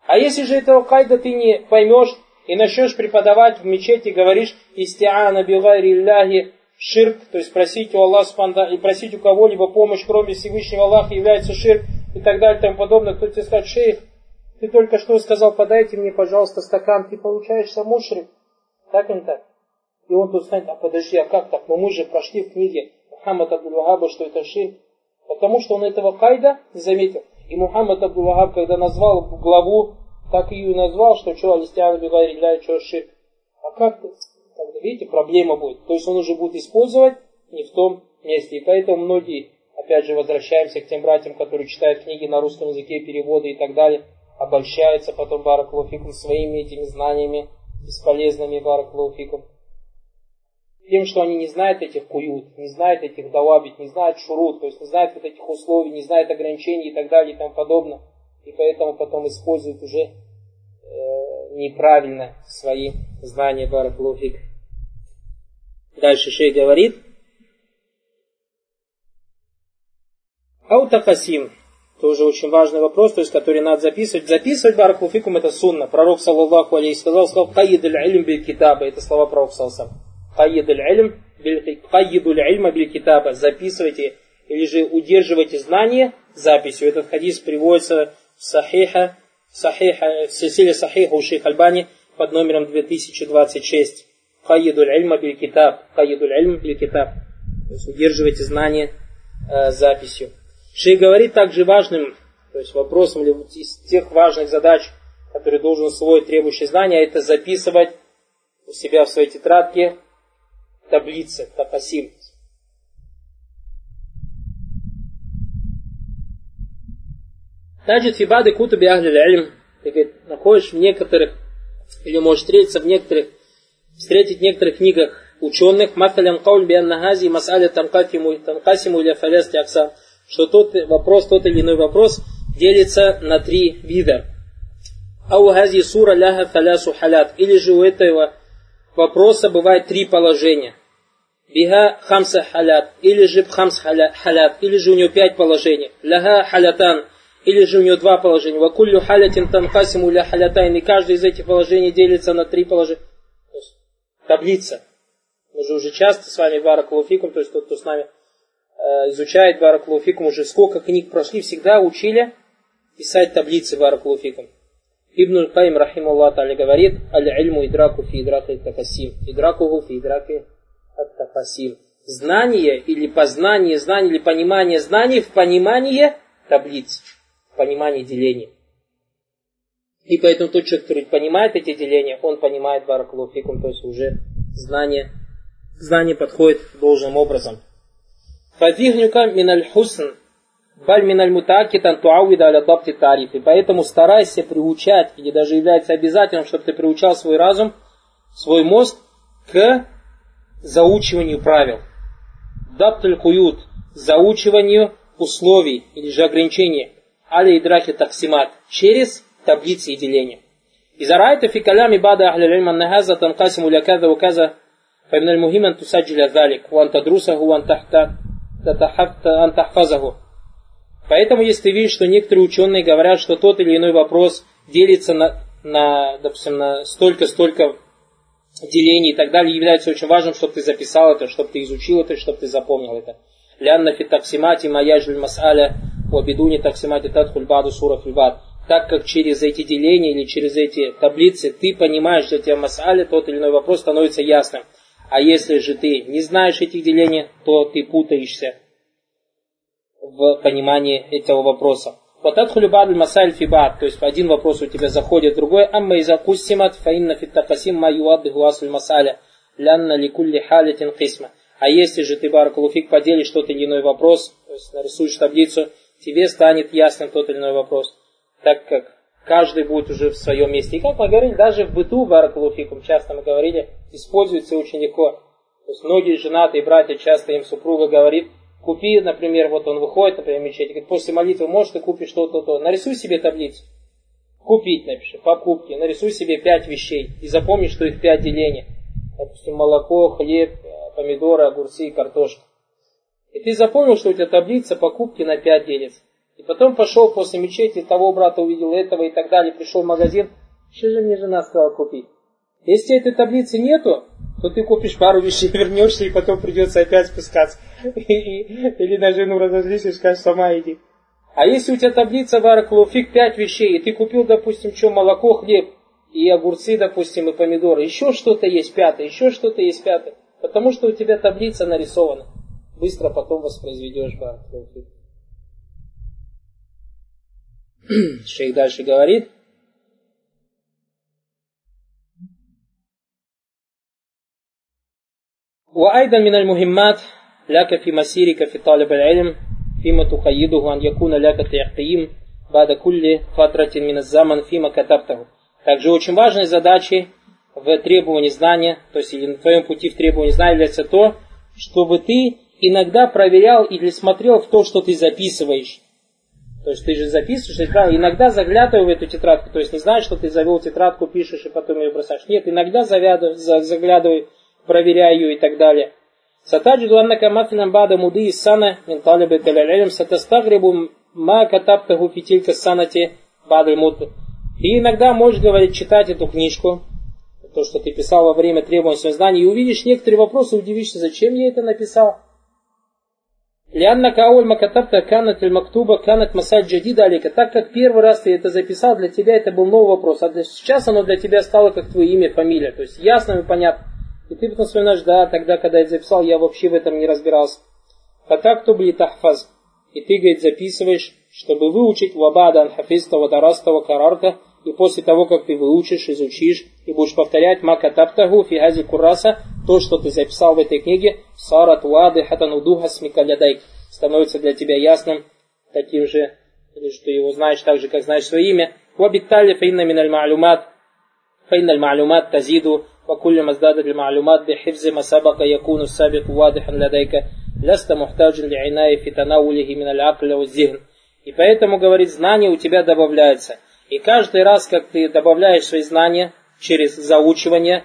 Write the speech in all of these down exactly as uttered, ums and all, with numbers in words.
А если же этого кайда ты не поймешь и начнешь преподавать в мечети, говоришь истиана бигайри илляхи ширк, то есть просить у Аллаха и просить у кого-либо помощь, кроме Всевышнего Аллаха, является ширк и так далее и тому подобное, кто тебе скажет: шейх, ты только что сказал, подайте мне, пожалуйста, стакан, ты получаешься мушрик. Так или так? И он тут станет: а подожди, а как так? Но мы же прошли в книге Мухаммад Абдул-Вахаба, что это ширк. Потому что он этого кайда не заметил. И Мухаммад Абдул-Вахаб, когда назвал главу, так ее и назвал, что что алистиана бигайри илляхи, что ширк. А как ты? Тогда, видите, проблема будет. То есть он уже будет использовать не в том месте. И поэтому многие, опять же, возвращаемся к тем братьям, которые читают книги на русском языке, переводы и так далее, обольщаются потом, баракаллаху фикум, своими этими знаниями бесполезными, баракаллаху фикум. Тем, что они не знают этих куют, не знают этих давабит, не знают шурут, то есть не знают вот этих условий, не знают ограничений и так далее и тому подобное. И поэтому потом используют уже э, неправильно свои знания, баракаллаху фикум. Дальше шейх говорит: аутакасим. Тоже очень важный вопрос, то есть который надо записывать. Записывать, баракаллаху фикум, это сунна. Пророк, саллаллаху алейхи, сказал, сказал: «Кайидуль илм биль китаба». Это слова пророка, саллаллаху алейхи. «Кайидуль илма биль китаба». Записывайте или же удерживайте знания записью. Этот хадис приводится в сахиха, в, сахиха, в сильсиле сахиха у шейха Альбани под номером две тысячи двадцать шесть. «Кайидуль илма биль китаб». «Кайидуль илма биль китаб». То есть удерживайте знания э, записью. Шейх говорит также важным, то есть вопросом из тех важных задач, которые должен усвоить требующий знания, это записывать у себя в своей тетрадке таблицы, такасим. Таджид фибады кутуби ахли илм. Ты, говорит, находишь в некоторых, или можешь встретиться в некоторых, встретить в некоторых книгах ученых, мафалян кауль бианна хази мас'аля танкасиму танкасиму иля фалясти аксам, что тот вопрос, тот или иной вопрос делится на три вида. Ау хази сура ляха фалясу халят. Или же у этого вопроса бывает три положения. Биха хамса халят. Или же хамс халят. Или же у него пять положений. Ляха халятан. Или же у него два положения. Вакуллю халятин танхасиму ля халятайн. И каждое из этих положений делится на три положения. То есть таблица. Мы же уже часто с вами баракаллаху фикум, то есть тот, кто с нами изучает баракаллаху фикум, уже сколько книг прошли, всегда учили писать таблицы баракаллаху фикум. Ибн аль-Каим рахималлах та'аля говорит: аль-ильму идраку фи идраки ат-такасим. Идракуху фи идраки ат-такасим. Знание или познание знаний, или понимание знаний в понимании таблиц, в понимании делений. И поэтому тот человек, который понимает эти деления, он понимает баракаллаху фикум, то есть уже знание, знание подходит должным образом. Фазихнюка миналь хусн, баль миналь мутаакитан туауида аля дабти тарифи. Поэтому старайся приучать, или даже является обязательным, чтобы ты приучал свой разум, свой мозг к заучиванию правил. Дабтуль куют, заучиванию условий, или же ограничений, аля идраки таксимат, через таблицы и деления. Иза раайта фи калями бада ахли илм анна хаза танкасиму ля каза ва каза, фа мин аль-мухим ан тусаджиля залик, ва ан тадрусаху, ва ан тахта Поэтому, если ты видишь, что некоторые ученые говорят, что тот или иной вопрос делится на, на допустим, на столько-столько делений и так далее, является очень важным, чтобы ты записал это, чтобы ты изучил это, чтобы ты запомнил это. Лянна фи таксимати маяджуль мас'аля ва бидуни таксимати тадхуль баду сура фильбад. Так как через эти деления или через эти таблицы ты понимаешь, что тебя мас'аля, тот или иной вопрос становится ясным. А если же ты не знаешь этих делений, то ты путаешься в понимании этого вопроса. Вот адхулю бадль масаль фибад, то есть один вопрос у тебя заходит в другой. Амма иза куссимат фаинна фиттакасим ма юаддиху асль масаля лянна ликулли халятин кисма. А если же ты, баракаллаху фик, поделишь тот или иной вопрос, то есть нарисуешь таблицу, тебе станет ясным тот или иной вопрос. Так как каждый будет уже в своем месте. И как мы говорили, даже в быту, баракаллаху фикум, часто мы говорили, используется очень легко. То есть многие женатые братья, часто им супруга говорит: купи, например, вот он выходит, например, в мечеть, говорит, после молитвы можешь ты купить что-то, то. Нарисуй себе таблицу. Купить напиши, покупки, нарисуй себе пять вещей. И запомни, что их пять делений. Допустим, молоко, хлеб, помидоры, огурцы и картошка. И ты запомнил, что у тебя таблица покупки на пять делится. И потом пошел после мечети, того брата увидел, этого и так далее, пришел в магазин. Что же мне жена сказала купить? Если этой таблицы нету, то ты купишь пару вещей, вернешься, и потом придется опять спускаться. Или на жену разозлишься и скажешь, сама иди. А если у тебя таблица баракаллаху фик пять вещей, и ты купил, допустим, что, молоко, хлеб, и огурцы, допустим, и помидоры, еще что-то есть пятое, еще что-то есть пятое, потому что у тебя таблица нарисована. Быстро потом воспроизведешь баракаллаху фик. Шейх дальше говорит. وأيضا من المهمات لك في مسيرك في طالب العلم فيما تقيده أن يكون لك تقييم بعد كل فترة من الزمن فيما كتبته. Также очень важной задачей в требовании знания, то есть или на твоем пути в требовании знания является то, чтобы ты иногда проверял или смотрел в то, что ты записываешь. То есть ты же записываешь, иногда заглядывай в эту тетрадку, то есть не знаешь, что ты завел тетрадку, пишешь и потом ее бросаешь. Нет, иногда заглядывай, проверяй ее и так далее. Сатаджиду аннака мафинам бада муды из сана мин талибы талялялям сатастагрибу ма катабтаху фитилька санати бадль муты. Ты иногда можешь, говорить, читать эту книжку, то, что ты писал во время требования своих знаний, и увидишь некоторые вопросы, удивишься, зачем я это написал. Ляннака ауль макатабта канат иль мактуба канат масаль джадида алика. Так как первый раз ты это записал, для тебя это был новый вопрос, а сейчас оно для тебя стало как твое имя, фамилия. То есть ясно и понятно. И ты потом вспоминаешь, да, тогда, когда я это записал, я вообще в этом не разбирался. А так то были тахфаз. И ты, говорит, записываешь, чтобы выучить вабада анхафиста вадараста вакарарта. И после того, как ты выучишь, изучишь и будешь повторять макатабтаху фигази кураса, то, что ты записал в этой книге, сарат вады хатанудуха смикалядайк, становится для тебя ясным, таким же, или что его знаешь так же, как знаешь свое имя. Вабиттали фаинна миналь ма'люмат, фаинналь ма'люмат тазиду, وكل ما ازدادت المعلومات بحفظ ما سبق يكون السابق واضحا لديك لست محتاجا لعناية في تناوله من العقل والذهن. И поэтому, говорит, знание у тебя добавляется. И каждый раз, как ты добавляешь свои знания через заучивание,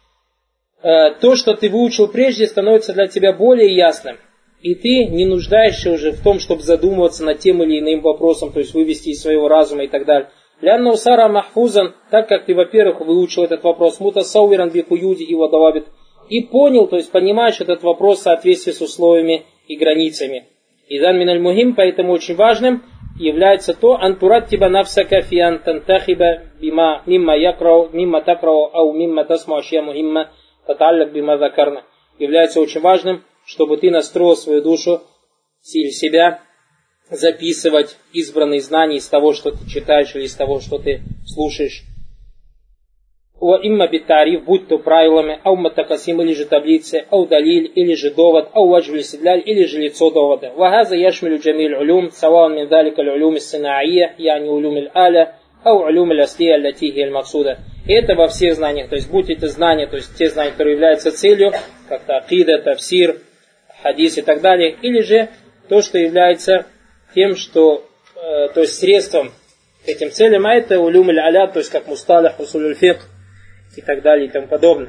то, что ты выучил прежде, становится для тебя более ясным. И ты не нуждаешься уже в том, чтобы задумываться над тем или иным вопросом, то есть вывести из своего разума и так далее. Лянна усара махфузан, так как ты, во-первых, выучил этот вопрос, мутасауиран бихуюди и вадавабит, и понял, то есть понимаешь этот вопрос в соответствии с условиями и границами. Идан миналь мухим, поэтому очень важным является то, антурат тиба нафсака фи антантахиба бима мимма якрау, мимма такрау, ау мимма тасму ашья мухимма таталлак бима закарна. Является очень важным, чтобы ты настроил свою душу, себя, записывать избранные знания из того, что ты читаешь или из того, что ты слушаешь. Ва имма битариф, будь то правилами, ау матакасим, или же таблицы, ау далиль, или же довод, ау ваджвли седляль, или же лицо довода. Вагаза яшмилю джамиль улюм, саваун мин далика улюм синаия, яни улюм аля, ау улюм аслия латихи аль максуда. Это во всех знаниях, то есть будь это знания, то есть те знания, которые являются целью, как акида, тафсир, хадис и так далее, или же то, что является тем, что, э, то есть средством к этим целям, а это улюм аль-аля, то есть как мусталах, усуль фикх и так далее и тому подобное.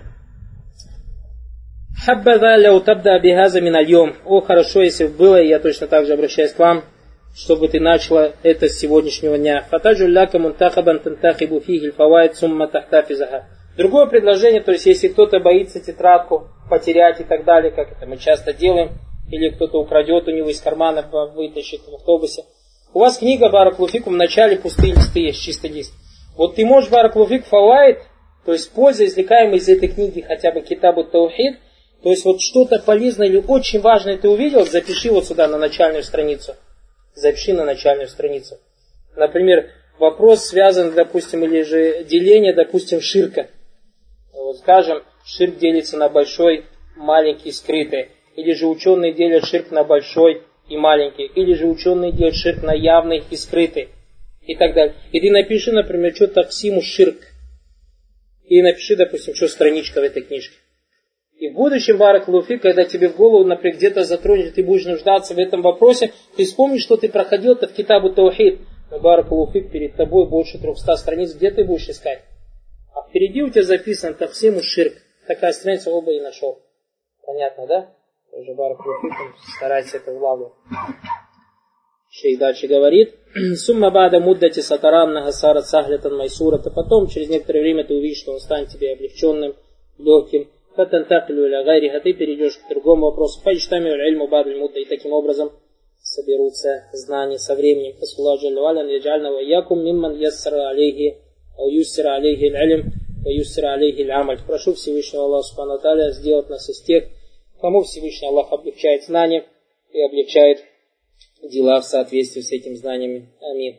Хаббаза ля утабда бихаза мин аль-йом. О, хорошо, если бы было, и я точно так же обращаюсь к вам, чтобы ты начала это с сегодняшнего дня. Фатаджу ляка мунтахабан тантахибу фихиль фавайд сумма тахтафизаха. Другое предложение, то есть если кто-то боится тетрадку потерять и так далее, как это мы часто делаем, или кто-то украдет у него из кармана, вытащит в автобусе. У вас книга баракаллаху фик, в начале пустые листы есть, чистый лист. Вот ты можешь баракаллаху фик фавайд, то есть польза, извлекаемая из этой книги, хотя бы китабу таухид, то есть вот что-то полезное или очень важное ты увидел, запиши вот сюда на начальную страницу. Запиши на начальную страницу. Например, вопрос связан, допустим, или же деление, допустим, ширка. Вот скажем, ширк делится на большой, маленький, скрытый. Или же ученые делят ширк на большой и маленький. Или же ученые делят ширк на явный и скрытый. И так далее. И ты напиши, например, что таксиму ширк. И напиши, допустим, что страничка в этой книжке. И в будущем, баракаллаху фик, когда тебе в голову, например, где-то затронет, ты будешь нуждаться в этом вопросе, ты вспомнишь, что ты проходил-то в китабу таухид. Но баракаллаху фик, перед тобой больше трехсот страниц, где ты будешь искать? А впереди у тебя записано таксиму ширк. Такая страница, оба и нашел. Понятно, да? Уже баракаллаху фик, старайся это улавливать. Шейх дальше говорит, «Сумма бада муддати сатаран нагасарат сахлятан майсурата». Потом, через некоторое время ты увидишь, что он станет тебе облегченным, легким. Фатантаклю ля гайриха, ты перейдешь к другому вопросу. Файчтамию ильму бадль мудда. И таким образом соберутся знания со временем. Фасуллаху джалля ва аля яджальна ва якум мимман яссара алейхи ау юссира алейхи аль-илм ва юссира алейхи аль-амаль. Прошу Всевышнего Аллаха субхану ва тааля сделать нас из тех, кому Всевышний Аллах облегчает знания и облегчает дела в соответствии с этими знаниями. Амин.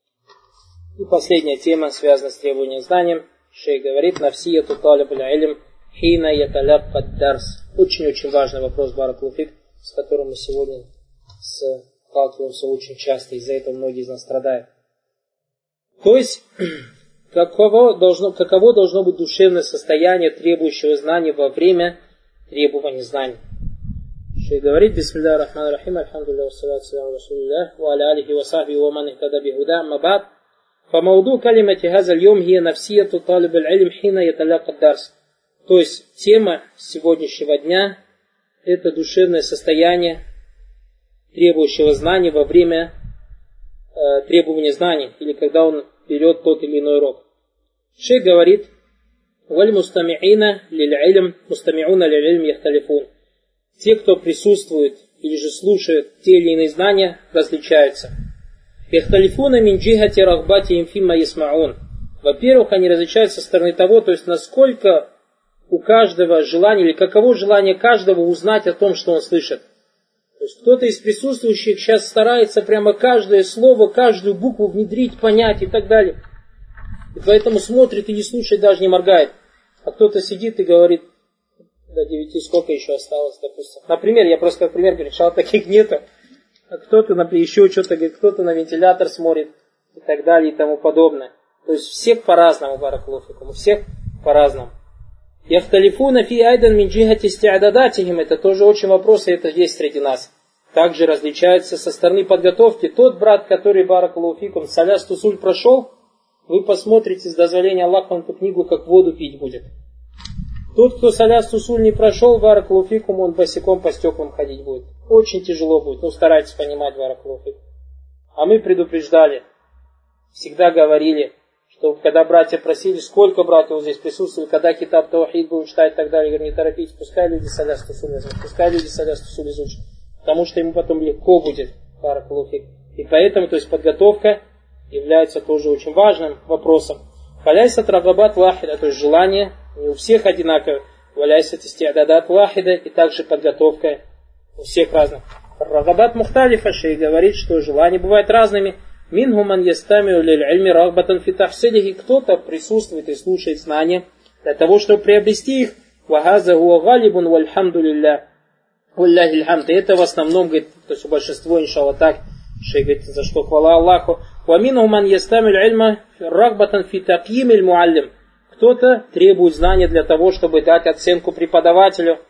И последняя тема, связана с требованием знанием. Шейх говорит, нафсияту талибуль илм хина яталякка дарс. Очень-очень важный вопрос, баракаллаху фик, с которым мы сегодня сталкиваемся очень часто, из-за этого многие из нас страдают. То есть, каково должно, каково должно быть душевное состояние требующего знаний во время требования знаний. Шейх говорит, бисмилля рахман рахим, альхамдулилля, вассалату саляму расулилля, ва аля алихи ва сахби, ва ман ихтада бихуда, мабад. Фамауду калимати хазаль йом хия нафсияту талибуль илм хина яталякка дарс. То есть, тема сегодняшнего дня – это душевное состояние требующего знаний во время э, требования знаний, или когда он берет тот или иной урок. Шейх говорит, «Валь мустами'ина лиль-илм, мустами'уна лиль-илм яхталифун». Те, кто присутствует или же слушает те или иные знания, различаются. Яхталифуна мин джихати рахбати им фимма ясмаун. Во-первых, они различаются со стороны того, то есть насколько у каждого желание, или каково желание каждого узнать о том, что он слышит. То есть кто-то из присутствующих сейчас старается прямо каждое слово, каждую букву внедрить, понять и так далее. И поэтому смотрит и не слушает, даже не моргает. А кто-то сидит и говорит, до девяти сколько еще осталось, допустим. Например, я просто как пример говорю, что таких нету. А кто-то, например, еще что-то говорит, кто-то на вентилятор смотрит и так далее и тому подобное. То есть всех по-разному, баракаллаху фикум, у всех по-разному. Яхталифуна фи айдан мин джихати истиададатихим. Это тоже очень вопрос, и это есть среди нас. Также различается со стороны подготовки. Тот брат, который, баракаллаху фикум, саляс тусуль прошел, вы посмотрите с дозволения Аллаха, он эту книгу как воду пить будет. Тот, кто саляс тусуль не прошел, баракаллаху фикум, он босиком по стеклам ходить будет. Очень тяжело будет. Ну, старайтесь понимать, баракаллаху фикум. А мы предупреждали, всегда говорили, что когда братья просили, сколько братьев вот здесь присутствует, когда китаб таухид будем читать и так далее, говорю, не торопитесь, пускай люди саляс тусуль изучат, пускай люди саляс тусуль изучат, потому что ему потом легко будет, баракаллаху фик. И поэтому, то есть подготовка является тоже очень важным вопросом. Валяйсат рагабат вахида, то есть желание не у всех одинаково, валяйсат истиададат вахида, и также подготовка у всех разных. Рагабат мухталифа, шейх говорит, что желания бывают разными. Мингуман ястамиу лиль-ильми рагбатан фи тахсилихи. Кто-то присутствует и слушает знания для того, чтобы приобрести их. Вахаза хуа галибун вальхамдулилля. Валляхи льхамд. Это в основном, говорит, то есть у большинства, иншаллах, так. Шейх говорит, за что хвала Аллаху. Ва мингуман ястамиу лиль-ильма рагбатан фи такьим иль-муаллим. Кто-то требует знания для того, чтобы дать оценку преподавателю.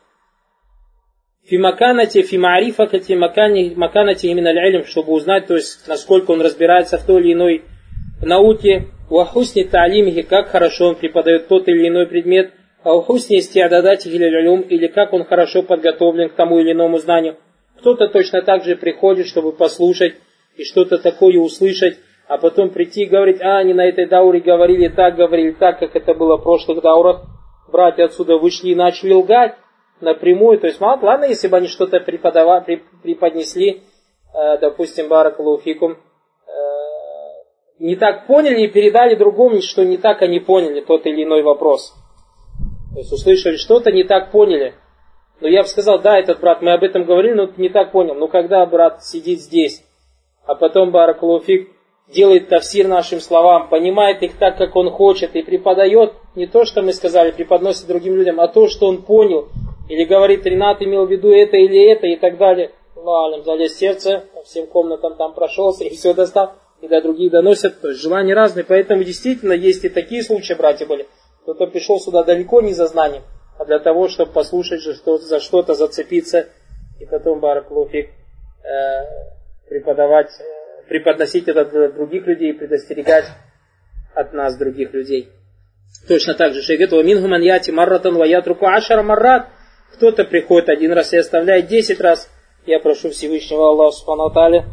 Фи маканати, фи маарифати, фи маканати именно аль-илм, чтобы узнать, то есть, насколько он разбирается в той или иной науке. Вахусни та'алимихи, как хорошо он преподает тот или иной предмет. Вахусни истиададатихи лиль-илюм, или как он хорошо подготовлен к тому или иному знанию. Кто-то точно так же приходит, чтобы послушать и что-то такое услышать, а потом прийти и говорить, а, они на этой дауре говорили так, говорили так, как это было в прошлых даурах. Братья отсюда вышли и начали лгать напрямую. То есть, ладно, если бы они что-то преподавали, преподнесли, э, допустим, баракаллаху фикум, э, не так поняли и передали другому, что не так они поняли тот или иной вопрос. То есть, услышали что-то, не так поняли. Но я бы сказал, да, этот брат, мы об этом говорили, но не так понял. Но когда брат сидит здесь, а потом баракаллаху фик делает тафсир нашим словам, понимает их так, как он хочет, и преподает не то, что мы сказали, преподносит другим людям, а то, что он понял. Или говорит, Ренат имел в виду это или это, и так далее. Аллах залез в сердце, по всем комнатам там прошелся, и все достал, и до других доносят. То есть желания разные, поэтому действительно есть и такие случаи, братья были. Кто-то пришел сюда далеко не за знанием, а для того, чтобы послушать, что за что-то зацепиться, и потом, баракаллаху фик, преподавать, преподносить это для других людей, предостерегать от нас других людей. Точно так же, шейх говорит, «Ва мингуман яти марратан ва ятруку ашара маррат». Кто-то приходит один раз и оставляет десять раз. Я прошу Всевышнего Аллаха субхану ва тааля,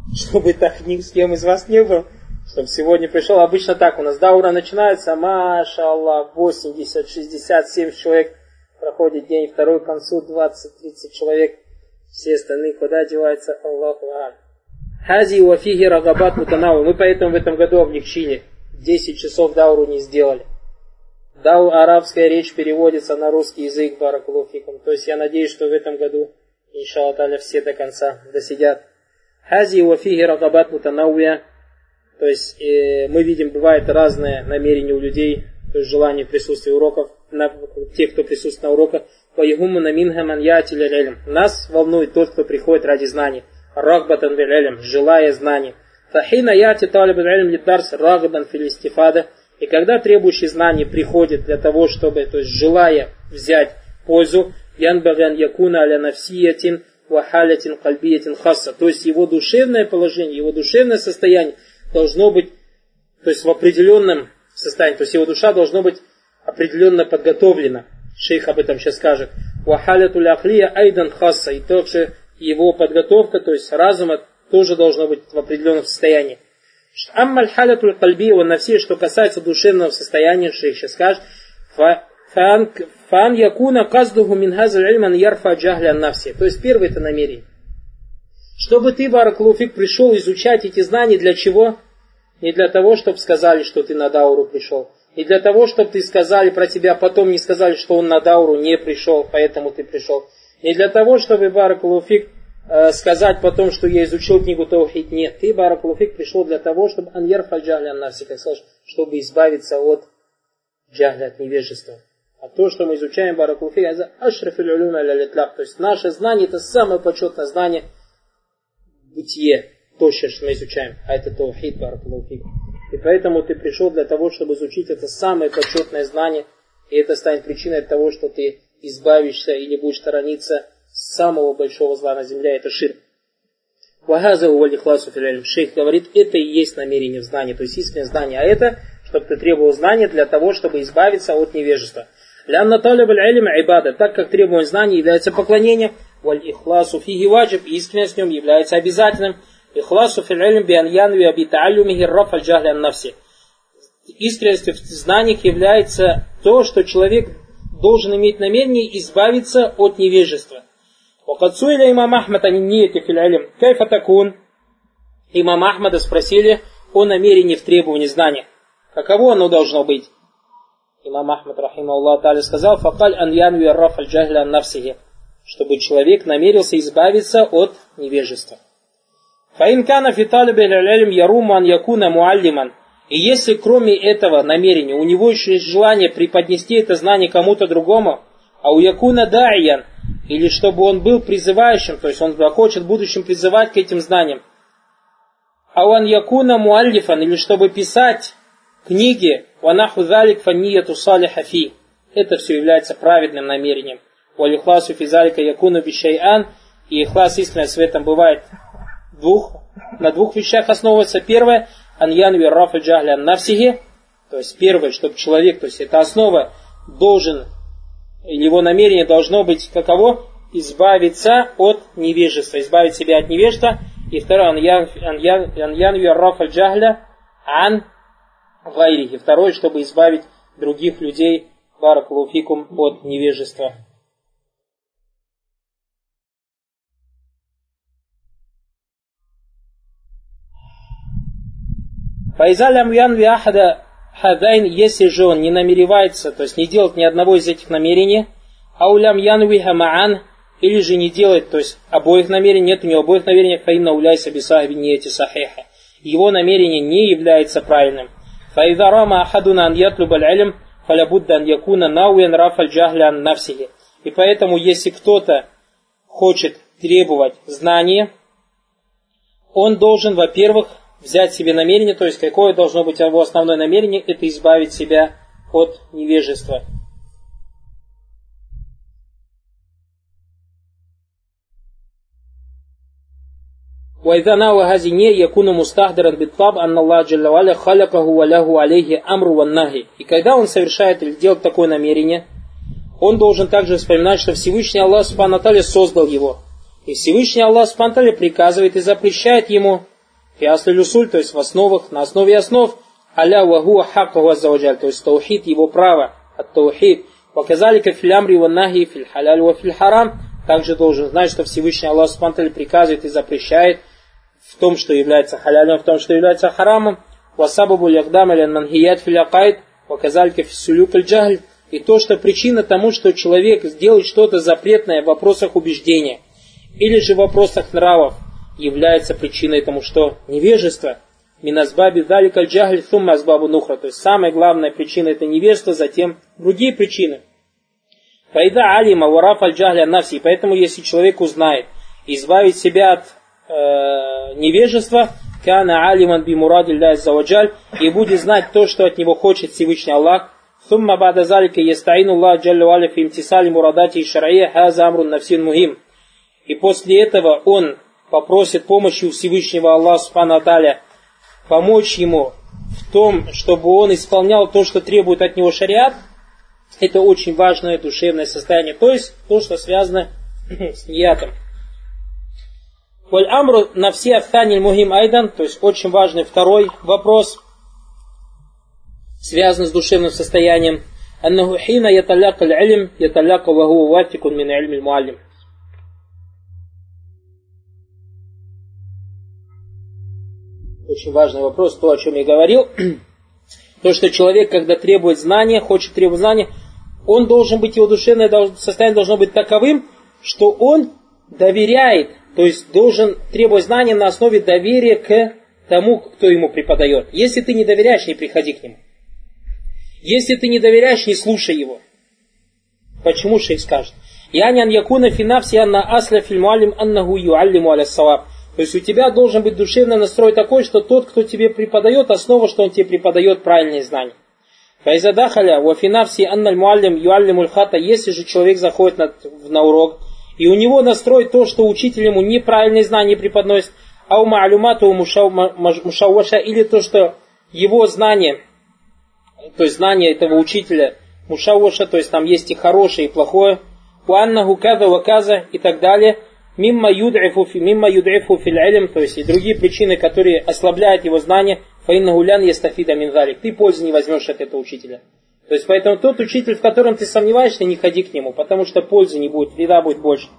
чтобы так ни с кем из вас не было, чтобы сегодня пришел. Обычно так у нас даура начинается, маша Аллах, восемьдесят, шестьдесят, семьдесят человек, проходит день, второй к концу двадцать-тридцать человек, все остальные куда деваются, Аллаху а'алям. Хази ва фиги рагабат мутанауи. Мы поэтому в этом году облегчили. десять часов дауру не сделали. Дау арабская речь переводится на русский язык, баракаллаху фикум. То есть я надеюсь, что в этом году, иншаллах та'аля, все до конца досидят. Хази ва фиги рагабат мутанауи. То есть э, мы видим, бывает разное намерение у людей, то есть желание присутствия уроков, на, тех, кто присутствует на уроках. Нас волнует тот, кто приходит ради знаний. Рагбатан биль илм, желая знаний. Фахина яти талиб илм лидарс рагбан фил истифада. И когда требующий знаний приходит для того, чтобы, то есть желая взять пользу, янбаган якуна аля нафсиятин ва халятин кальбиятин хасса. То есть его душевное положение, его душевное состояние должно быть, то есть в определенном состоянии, то есть его душа должна быть определенно подготовлена. Шейх об этом сейчас скажет. Ва халятуль ахлия айдан хасса. И также его подготовка, то есть разума, тоже должно быть в определенном состоянии. Аммаль халятуль кальби, он на все, что касается душевного состояния, шейх сейчас скажет, фан якуна каздуху мин хазаль ильман ярфа джахля нафси. То есть первое это намерение. Чтобы ты, баракаллаху фик, пришел изучать эти знания, для чего? Не для того, чтобы сказали, что ты на дауру пришел. Не для того, чтобы ты сказали про тебя, потом не сказали, что он на дауру не пришел, поэтому ты пришел. Не для того, чтобы, баракаллаху фик, сказать потом, что я изучил книгу Таухид. Нет, ты, баракаллаху фик, пришел для того, чтобы аньяр фаджахля нафси, как сказать, чтобы избавиться от джахля, от невежества. А то, что мы изучаем, баракаллаху фик, это ашрафиль улюм аля-литлак. То есть наше знание, это самое почетное знание, бытие, то, что мы изучаем. А это Таухид, баракаллаху фик. И поэтому ты пришел для того, чтобы изучить это самое почетное знание, и это станет причиной того, что ты избавишься или будешь сторониться самого большого зла на земле, это ширк. Шейх говорит, это и есть намерение в знании, то есть истинное знание. А это, чтобы ты требовал знания для того, чтобы избавиться от невежества. Так как требование знания является поклонением, искренность в нем является обязательным. Искренностью в знаниях является то, что человек должен иметь намерение избавиться от невежества. Имам Ахмада спросили о намерении в требовании знания. Каково оно должно быть? Имам Ахмад, рахимахуллах та'аля, сказал, «Факаль ан янви раф аль-джахля ан нафсихи», чтобы человек намерился избавиться от невежества. «Фаин кана фи талибе аль-илм яруму ан якуна муаллиман». И если кроме этого намерения у него еще есть желание преподнести это знание кому-то другому, а у якуна да'иян, или чтобы он был призывающим, то есть он хочет в будущем призывать к этим знаниям, а у ан якуна муаллифан, или чтобы писать книги, ванаху залик фаннияту салиха фи, это все является праведным намерением. Валихласу физалика якуну бишайан, и ихлас искренность в этом бывает двух, на двух вещах основывается. Первое, аньянви рафа джахля нафсихи, то есть первое, чтобы человек, то есть это основа, должен, или его намерение должно быть каково? Избавиться от невежества, избавить себя от невежества. И второе, аньянви рафа джахля ан гайрихи. Второе, чтобы избавить других людей, баракаллаху фикум, от невежества. Файзалям янви ахада хадайн, если же он не намеревается, то есть не делает ни одного из этих намерений, аулям янви хамаан, или же не делает, то есть обоих намерений, нет у него обоих намерений, фаинна уляйса бисахби ниети сахиха. Его намерение не является правильным. Файзарама ахадуна ан ятлуб аль-илм, фалябудда ан якуна науян рафаль джахля ан нафсихи. И поэтому, если кто-то хочет требовать знания, он должен, во-первых, взять себе намерение, то есть какое должно быть его основное намерение, это избавить себя от невежества. وإذا نوى هذه النية يكون مستحضرا بالطبع أن الله جل وعلا خلقه وله عليه أمر والنهي. И когда он совершает или делает такое намерение, он должен также вспоминать, что Всевышний Аллах Субхану ва Тааля создал его. И Всевышний Аллах Субхану ва Тааля приказывает и запрещает ему фиасли люсуль, то есть в основах, на основе основ, аля вагуа хакку аззаваджаль, то есть таухид, его право, от таухид. Показалика филямри ва нахи фил халяль ва фил харам. Также должен знать, что Всевышний Аллах Субхану ва Тааля приказывает и запрещает в том, что является халялем, в том, что является харамом. Васабабу ягдам аля нанхият фил акайд, показалика фиссулюк аль-джагль. И то, что причина тому, что человек сделает что-то запретное в вопросах убеждения или же в вопросах нравов, является причиной тому, что невежество. Миназбаби далик аль-джагль сумма азбабу нухра. То есть самая главная причина это невежество, затем другие причины. Файда алима вараф аль-джагль ан-нафси. Поэтому если человек узнает избавить себя от э, невежества, кана алиман би мурадилля аззаваджаль, и будет знать то, что от него хочет Всевышний Аллах. Сумма бада залика ястаину Аллах джалля ва аля фи имтисали мурадати шар'ия хаза амрун нафсин мухим. И после этого он попросит помощи у Всевышнего Аллаха Субхану ва Тааля, помочь ему в том, чтобы он исполнял то, что требует от него шариат. Это очень важное душевное состояние, то есть то, что связано с ниятом. Валь амру на все афтаниль мухим айдан, то есть очень важный второй вопрос, связанный с душевным состоянием. Аннаху хина яталляка аль-илм, яталляка ва хуа ватикун мин илми аль-муаллим. Очень важный вопрос, то, о чем я говорил. То, что человек, когда требует знания, хочет требовать знания, он должен быть, его душевное состояние должно быть таковым, что он доверяет, то есть должен требовать знания на основе доверия к тому, кто ему преподает. Если ты не доверяешь, не приходи к нему. Если ты не доверяешь, не слушай его. Почему шейх скажет? Янян якуна финавси анна асля фильмуалим аннаху юаллиму аля саваб. То есть у тебя должен быть душевный настрой такой, что тот, кто тебе преподает, основа, что он тебе преподает правильные знания. Файзадахаля вафинавси анналь муаллим юаллимуль хата. Если же человек заходит на, на урок, и у него настрой то, что учитель ему неправильные знания преподносит, а у маалюмату мушауаша, или то, что его знания, то есть знания этого учителя мушауаша, то есть там есть и хорошее, и плохое, уаннаху каза ва каза и так далее, мимма юд'ифу мимма юд'ифу фил илм, то есть и другие причины, которые ослабляют его знания, фаиннаху лян ястафида мин залик. Ты пользы не возьмешь от этого учителя. То есть поэтому тот учитель, в котором ты сомневаешься, не ходи к нему, потому что пользы не будет, вреда будет больше.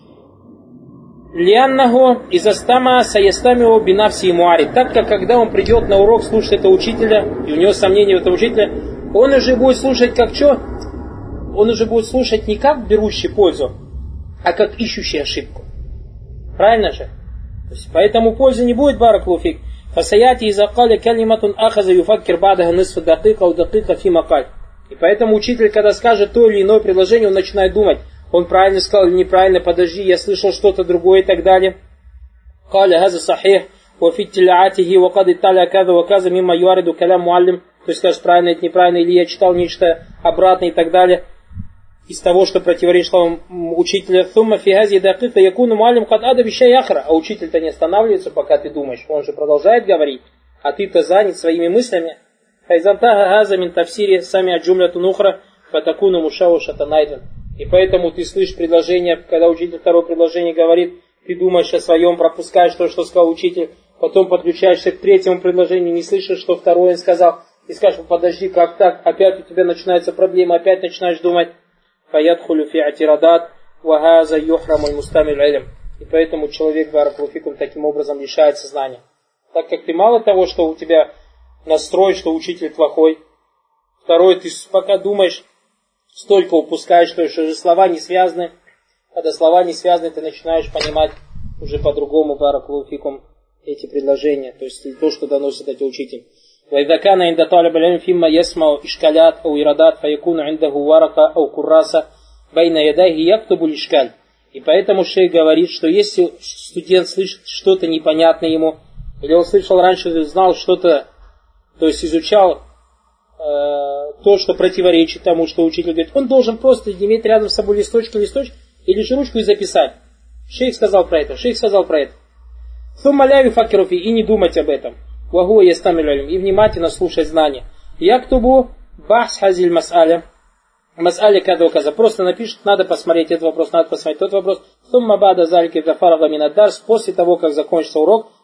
Лианнаху изастама саястамио бинавси муари. Так как когда он придет на урок слушать этого учителя, и у него сомнения в этом учителя, он уже будет слушать как что? Он уже будет слушать не как берущий пользу, а как ищущий ошибку. Правильно же? То есть, поэтому пользы не будет, баракалуфик. Фасаяти изакали калиматун ахаза юфаккир бадаха нисфа дакика у дакика фи макаль. И поэтому учитель, когда скажет то или иное предложение, он начинает думать, он правильно сказал или неправильно, подожди, я слышал что-то другое и так далее. Каля хаза сахих, ва фиттиляатихи, ва кад итталя каза ва каза мимма юариду калям муаллим. То есть скажешь, правильно это неправильно, или я читал нечто обратное и так далее. Из того, что противоречит словам учителя. Сумма фигази дакика якуну муаллим кад ада вещай ахра. А учитель-то не останавливается, пока ты думаешь. Он же продолжает говорить, а ты-то занят своими мыслями. Хайзантага газа мин тафсири сами аджумляту нухра фатакуну мушау шатанайдан. И поэтому ты слышишь предложение, когда учитель второе предложение говорит, ты думаешь о своем, пропускаешь то, что сказал учитель, потом подключаешься к третьему предложению, не слышишь, что второе он сказал, и скажешь, подожди, как так, опять у тебя начинается проблема, опять начинаешь думать, фаядхулю фи атирадат вагаза юхрамуль мустамиль илм. И поэтому человек, баракалуфикум, таким образом лишает сознания. Так как ты мало того, что у тебя настрой, что учитель плохой, второй, ты пока думаешь, столько упускаешь, что уже слова не связаны. Когда слова не связаны, ты начинаешь понимать уже по-другому, баракалуфикум, эти предложения, то есть то, что доносит эти учитель. وإذا عند طالب العلم فيما يسمع إشكالات أو إرادات فيكون عنده ورقة أو كراسة بين يديه يكتب الإشكال. И поэтому шейх говорит, что если студент слышит что-то непонятное ему, или он слышал раньше, знал что-то, то есть изучал э, то, что противоречит тому, что учитель говорит, он должен просто иметь рядом с собой листочки, листочек, или же ручку и записать. Шейх сказал про это, шейх сказал про это. Суммаляви факируфи, и не думать об этом. Вагуа ястамилюлем, и внимательно слушать знания. Яктубу бахс хазиль мас'аля. Мас'аля када каза. Просто напишет, надо посмотреть этот вопрос, надо посмотреть тот вопрос. Сумма бада залики гафарага минадарс. После того, как закончится урок,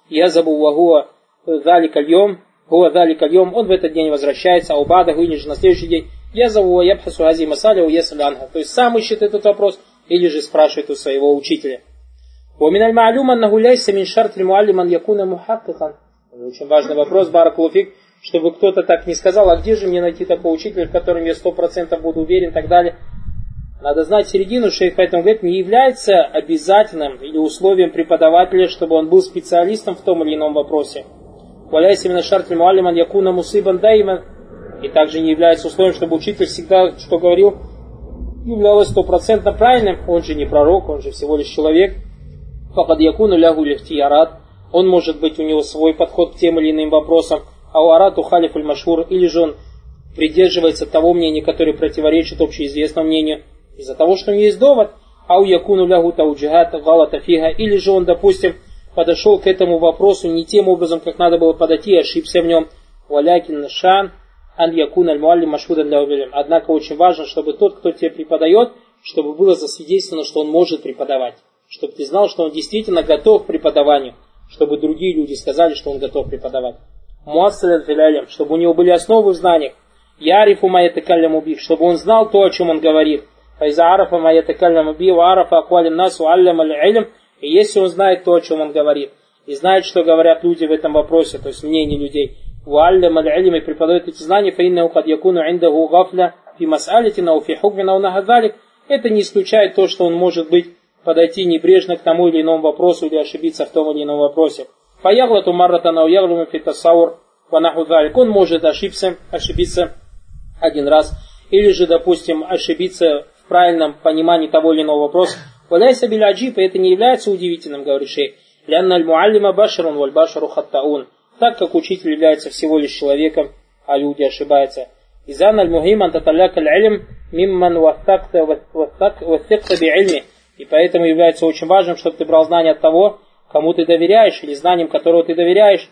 язабу вагуа залика льем, гуа залика льем, он в этот день возвращается, а убада или же на следующий день, язабу ябхасу ази масаля уесаля анха. То есть сам ищет этот вопрос, или же спрашивает у своего учителя. ومن المعلوم أنه ليس من شرط المعلم أن يكون محققا. Очень важный вопрос, баракулуфик, чтобы кто-то так не сказал, а где же мне найти такого учителя, в котором я сто процентов буду уверен и так далее. Надо знать середину, шейх поэтому говорит, не является обязательным или условием преподавателя, чтобы он был специалистом в том или ином вопросе. وَلَيْسَ مِنَ الشَّرْطِ الْمُعَلِّمَ أَنْ يَكُونَ مُصِيبًا دَائِمًا. И также не является условием, чтобы учитель всегда, что говорил, являлся стопроцентно правильным. Он же не пророк, он же всего лишь человек. فَقَدْ يَكُونُ لَهُ الْاِخْتِيَارَاتِ. Он может быть, у него свой подход к тем или иным вопросам. «Ауарату халифуль машхур», или же он придерживается того мнения, которое противоречит общеизвестному мнению, из-за того, что у него есть довод. «Ау якуну лягу тауджихат галата фига», или же он, допустим, подошел к этому вопросу не тем образом, как надо было подойти, и ошибся в нем. «Валякин шан ан якун аль-муаллим машхудан ля увилим». Однако очень важно, чтобы тот, кто тебе преподает, чтобы было засвидетельствовано, что он может преподавать. Чтобы ты знал, что он действительно готов к преподаванию. Чтобы другие люди сказали, что он готов преподавать. Муассалян филялям, чтобы у него были основы в знаниях. Ярифу маятакалляму бих, чтобы он знал то, о чем он говорит. Файза арафа маятакалляму бих, ва арафа аквалин насу аллям аль-илм. И если он знает то, о чем он говорит, и знает, что говорят люди в этом вопросе, то есть мнение людей, ва аллям аль-илм, и преподает эти знания, фаиннаху кад якуну индаху гафля фи мас'алитина, фи хукмина, нахадалик. Это не исключает то, что он может быть подойти небрежно к тому или иному вопросу или ошибиться в том или ином вопросе. Фаяглату марратана уяглуму фитасаур ванахудалик. Он может ошибиться, ошибиться один раз, или же, допустим, ошибиться в правильном понимании того или иного вопроса. Валяйся биля аджиба, это не является удивительным, говорит шейх. Лянна аль-муаллима башарун валь башару хаттаун. Так как учитель является всего лишь человеком, а люди ошибаются. Изан аль-мухиман таталяк аль-илм мимман ваттакта ваттакта би-ильми. И поэтому является очень важным, чтобы ты брал знания от того, кому ты доверяешь, или знанием которого ты доверяешь.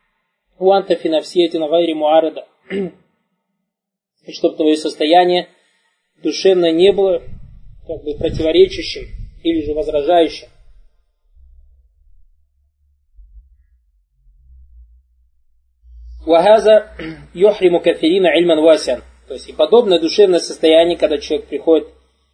Уанта финавсиети на гайри муарада. И чтобы твое состояние душевно не было как бы противоречащим или же возражающим. Вахаза юхриму кафирина ильман васян. То есть и подобное душевное состояние, когда человек приходит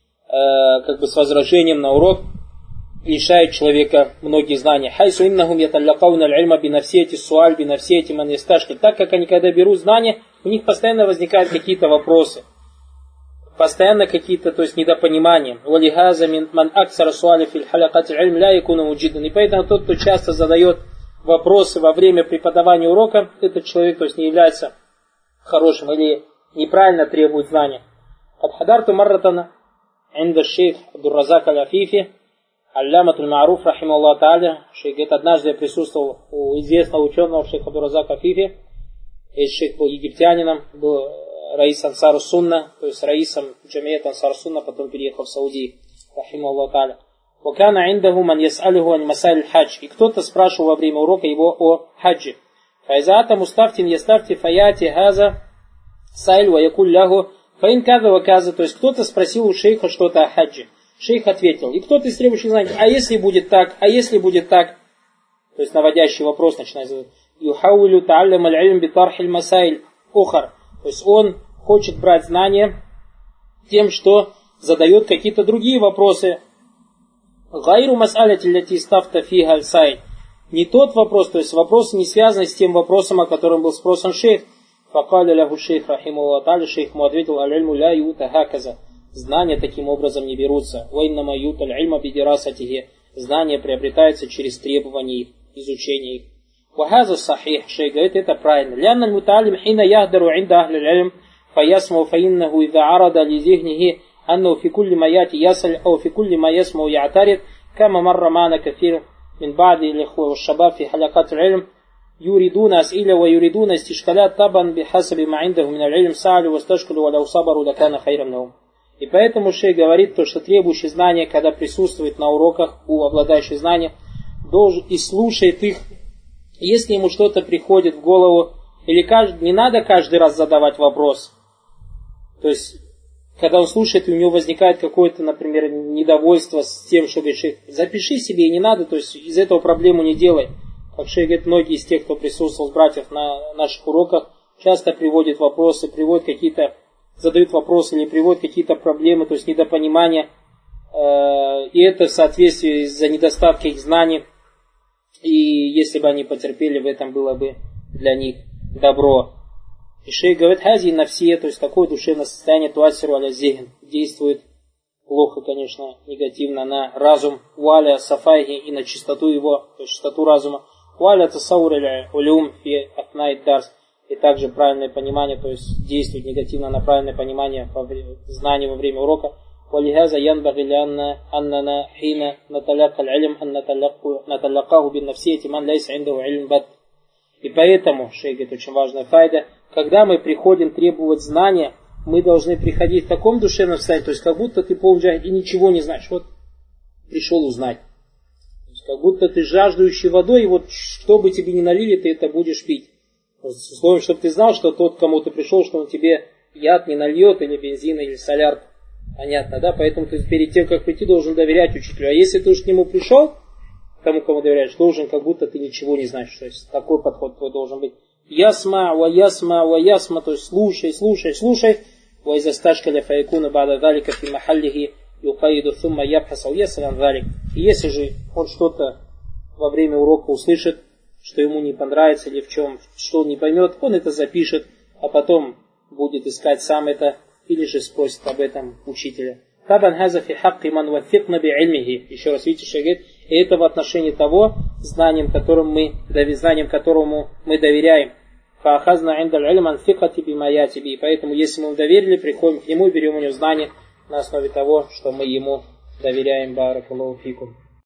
э, как бы с возражением на урок, лишает человека многих знаний. Хайсу иннахум яталлакауна аль-ильма бинафсиети суаль бинафсиети ман ясташкиль. Так как они, когда берут знания, у них постоянно возникают какие-то вопросы. Постоянно какие-то, то есть недопонимания. Валихаза ман аксара суали фил халякати аль-ильм ля якуна муджидан. И поэтому тот, кто часто задает вопросы во время преподавания урока, этот человек, то есть не является хорошим или неправильно требует знания. Абхадарту марратана инда шейх Абдур-Разак аль-Афифи Алляматуль Ма'руф, рахималлаху та'аля. Шейх говорит, однажды я присутствовал у известного ученого шейха Абдур-Разак Афифи. Этот шейх был египтянином, был раис Ансар Сунна, то есть раисом джамият Ансар Сунна, потом переехал в Саудию, рахималлаху та'аля. Вакана индаху ман яс'алиху ан масайль хадж. И кто-то спрашивал во время урока его о хаджи. Файзаата мустафтин ястафти фаяти хаза сайль ва якуль лягу фаин каза ва каза. То есть кто-то спросил у шейха что-то о хаджи. Шейх ответил. И кто-то из требующих знаний, а если будет так, а если будет так? То есть наводящий вопрос начинается. Юхауилю та'аллям аль-илм битархиль масайль ухар. То есть он хочет брать знания тем, что задает какие-то другие вопросы. Гайру мас'аляти ляти стафта фиха аль-сайд. Не тот вопрос, то есть вопрос не связан с тем вопросом, о котором был спросан шейх. Факаля лягу шейх рахималлаху та'аля. Шейх ему ответил, аль-ильму ля юта хаказа. Знания таким образом не берутся. Вайнама юта аль-ильма бидирасатихи. Знания приобретаются через требования их, изучение их. Вахаза сахих. Шейх говорит, это правильно. Лянна аль-муталим хина яхдару инда ахли аль-ильм фаясмау фаиннаху иза арада ли зихнихи أنه في كل ما يأتي يسأل أو في كل ما يسمع يعترض كما مر معنا كثير من بعض الإخوة والشباب في حلقات العلم يريدون أسئلة ويريدون استشكالات طبعا بحسب ما عندهم من العلم سألوا واستشكلوا ولو صبروا لكان خيرا لهم. И поэтому шейх говорит, то, что требующий знания, когда присутствует на уроках у обладающих знаний, должен и слушает их. Если ему что-то приходит в голову, или каждый, не надо каждый раз задавать вопрос. То есть когда он слушает, и у него возникает какое-то, например, недовольство с тем, чтобы шейх, запиши себе, и не надо, то есть из этого проблему не делай. как шейх говорит, многие из тех, кто присутствовал, братьев на наших уроках, часто приводят вопросы, приводят какие-то, задают вопросы или приводят какие-то проблемы, то есть недопонимания. И это в соответствии из-за недостатка их знаний. И если бы они потерпели, в этом было бы для них добро. И шейх говорит, хази на все, то есть такое душевное состояние, туасиру аля зихн, действует плохо, конечно, негативно на разум, валя сафайхи, и на чистоту его, то есть чистоту разума, валя тасаур аля улюм фи акнайд дарс, и также правильное понимание, то есть действует негативно на правильное понимание знаний во время урока. ولهذا ينبغي لأن أننا حين نتلقى العلم أن نتلقاه بالنفسية من ليس عنده علم بد. И поэтому, шейх говорит, очень важная файда, когда мы приходим требовать знания, мы должны приходить в таком душевном состоянии, то есть как будто ты полджахид и ничего не знаешь. Вот пришел узнать. То есть как будто ты жаждущий водой, и вот что бы тебе ни налили, ты это будешь пить. С условием, чтобы ты знал, что тот, кому ты пришел, что он тебе яд не нальет, или бензин, или солярку. Понятно, да? Поэтому ты перед тем, как прийти, должен доверять учителю. А если ты уж к нему пришел, тому, кому доверяешь, должен, как будто ты ничего не знаешь. То есть такой подход твой должен быть. Ясма, ва ясма, ва ясма, то есть слушай, слушай, слушай. Ва иза сташкаля фаякуна бада далика фи махаллихи юкаиду сумма ябхасау ясалям далик. И если же он что-то во время урока услышит, что ему не понравится или в чем, что он не поймет, он это запишет, а потом будет искать сам это, или же спросит об этом учителя. Табан хаза фи хакки ман вафикна би ильмихи. Еще раз видите, что говорит, и это в отношении того, знанием, которым мы, знанием которому мы доверяем. Фаахазна индаль ильман фикати би маяти би. Поэтому, если мы ему доверили, приходим к нему и берем у него знания на основе того, что мы ему доверяем. Баракаллаху фикум.